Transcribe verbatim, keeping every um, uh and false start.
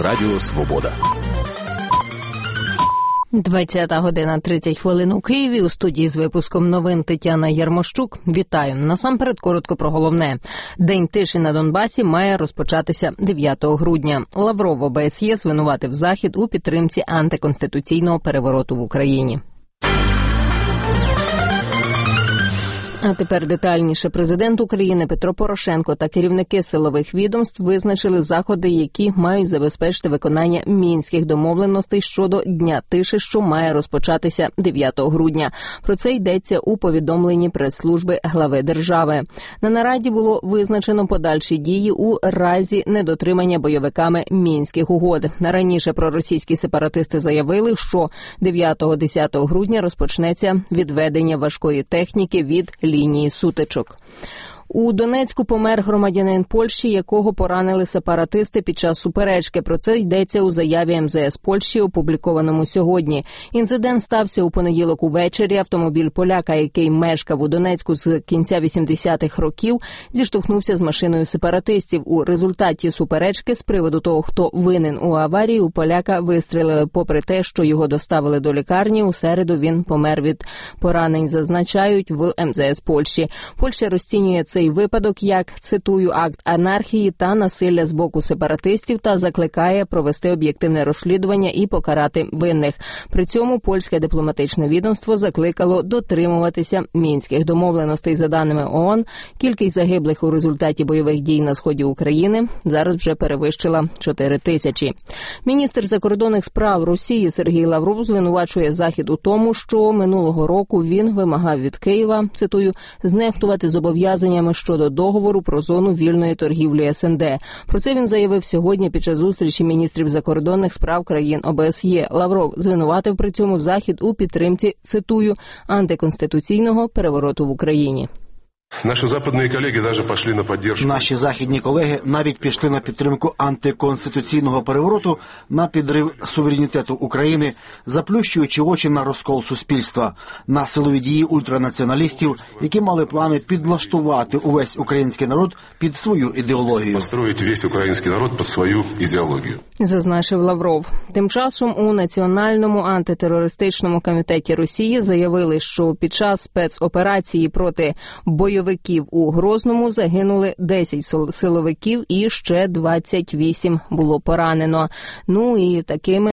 Радіо Свобода. двадцята година тридцять хвилин у Києві. У студії з випуском новин Тетяна Ярмощук. Вітаю. Насамперед коротко про головне. День тиші на Донбасі має розпочатися дев'ятого грудня. Лавров ОБСЄ звинуватив Захід у підтримці антиконституційного перевороту в Україні. А тепер детальніше. Президент України Петро Порошенко та керівники силових відомств визначили заходи, які мають забезпечити виконання мінських домовленостей щодо Дня тиші, що має розпочатися дев'ятого грудня. Про це йдеться у повідомленні прес-служби глави держави. На нараді було визначено подальші дії у разі недотримання бойовиками мінських угод. Раніше проросійські сепаратисти заявили, що дев'ятого-десятого грудня розпочнеться відведення важкої техніки від лінії сутичок. У Донецьку помер громадянин Польщі, якого поранили сепаратисти під час суперечки. Про це йдеться у заяві ем зе ес Польщі, опублікованому сьогодні. Інцидент стався у понеділок увечері. Автомобіль поляка, який мешкав у Донецьку з кінця вісімдесятих років, зіштовхнувся з машиною сепаратистів. У результаті суперечки з приводу того, хто винен у аварії, у поляка вистрелили. Попри те, що його доставили до лікарні, у середу він помер від поранень, зазначають в ем зе ес Польщі. Польща розцінює це цей випадок як, цитую, акт анархії та насилля з боку сепаратистів та закликає провести об'єктивне розслідування і покарати винних. При цьому польське дипломатичне відомство закликало дотримуватися мінських домовленостей. За даними ООН, кількість загиблих у результаті бойових дій на сході України зараз вже перевищила чотири тисячі. Міністр закордонних справ Росії Сергій Лавров звинувачує Захід у тому, що минулого року він вимагав від Києва, цитую, знехтувати зобов'язаннями щодо договору про зону вільної торгівлі ес ен де. Про це він заявив сьогодні під час зустрічі міністрів закордонних справ країн о бе ес є. Лавров звинуватив при цьому Захід у підтримці, цитую, антиконституційного перевороту в Україні. Наші западні колеги навіть пішли на підтримку. Наші західні колеги навіть пішли на підтримку антиконституційного перевороту, на підрив суверенітету України, заплющуючи очі на розкол суспільства, на силові дії ультранаціоналістів, які мали плани підлаштувати увесь український народ під свою ідеологію. Построїти весь український народ під свою ідеологію. Зазначив Лавров. Тим часом у Національному антитерористичному комітеті Росії заявили, що під час спецоперації проти бойовиків Бойовиків у Грозному загинули десять силовиків і ще двадцять вісім було поранено. Ну і такими